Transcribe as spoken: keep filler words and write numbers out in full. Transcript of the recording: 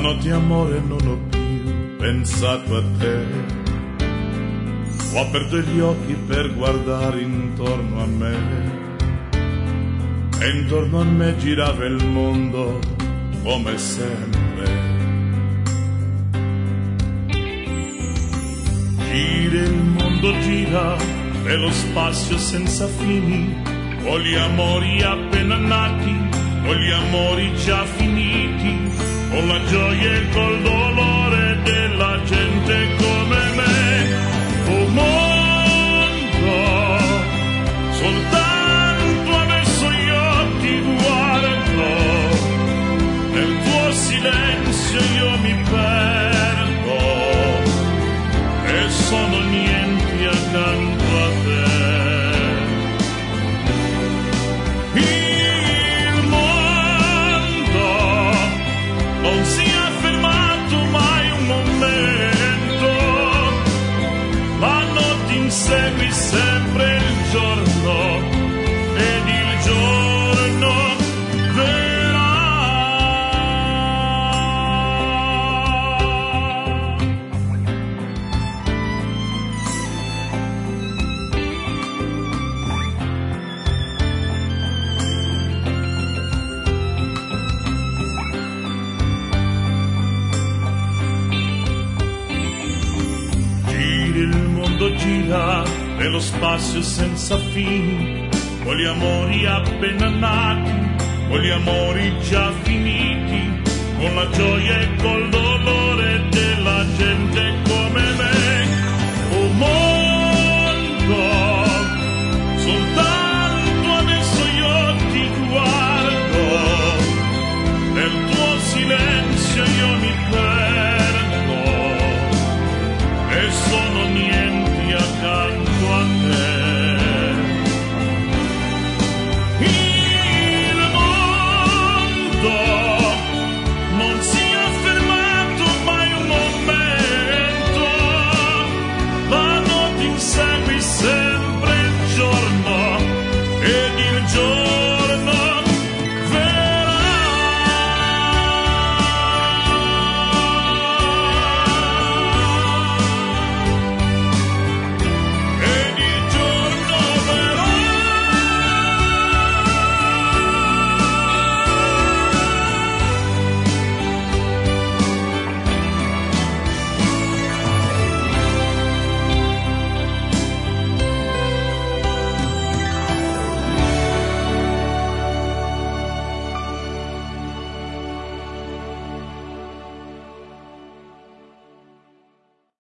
Stanotte amore non ho più pensato a te, ho aperto gli occhi per guardare intorno a me e intorno a me girava il mondo come sempre. Gira il mondo, gira, è lo spazio senza fini, con gli amori appena nati, con gli amori già finiti, con la gioia e col dolore della gente come me. Oh mondo, soltanto adesso gli occhi guardo, nel tuo silenzio io mi perdo e sono niente accanto a te. Non si è fermato mai un momento, la notte insegui sempre il giorno ed il giorno verrà. Il mondo gira nello spazio senza fini, con gli amori appena nati, con gli amori già finiti, con la gioia e col dolore della gente come me.